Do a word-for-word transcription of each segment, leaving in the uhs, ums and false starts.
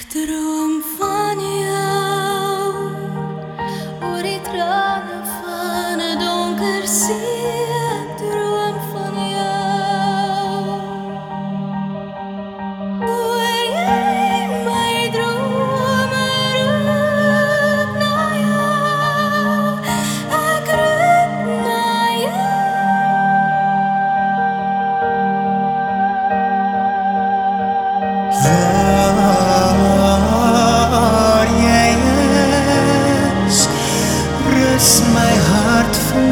droom van jou, oor die trane van 'n donker see. Ek droom van jou, hoor jy my drome roep na jou. Ek roep na jou. Waar jy is, rus my hart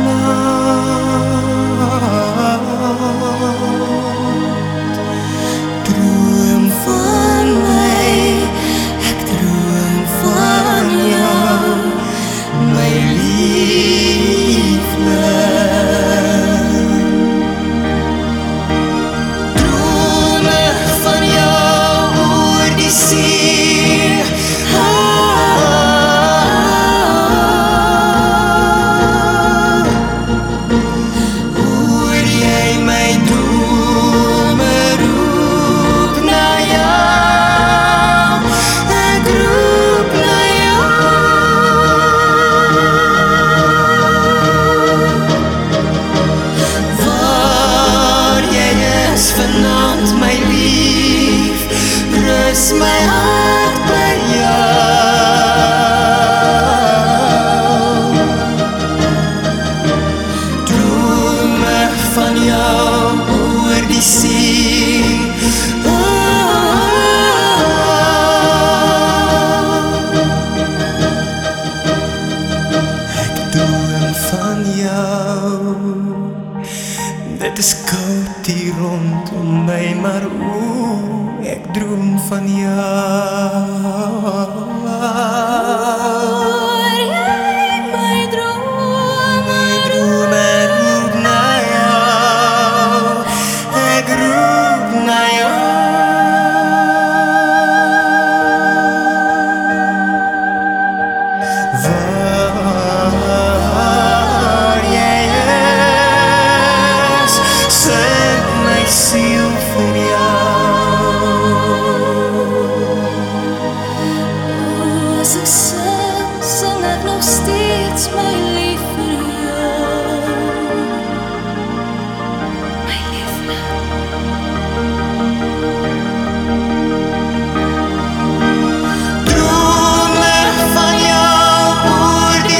vanaand. Droom van my, ek droom van jou, my liefde. Drome van jou oor die see. Hoor jy my drome roep na jou. Ek roep na jou. Waar jy is vanaand, my lief, rus my hart by jou. Drome van jou oor die see. Ek droom van jou. Dit is koud hier rondom my, maar o, ek droom van jou. Hoor jy my drome Drome roep na jou. Ek roep na jou. Waar jy is, sing my siel vir jou. Oh, as ek sing, sing ek nog steeds my lief vir jou, my liefde. Drome van jou oor die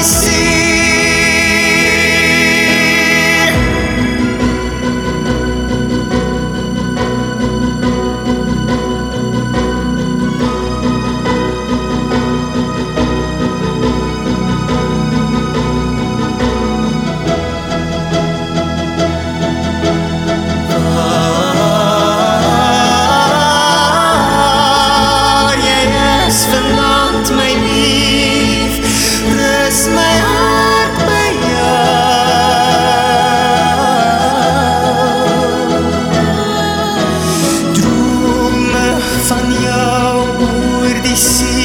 see. Waar jy is vanaand, my lief, rus my hart by jou. Drome van jou oor die see.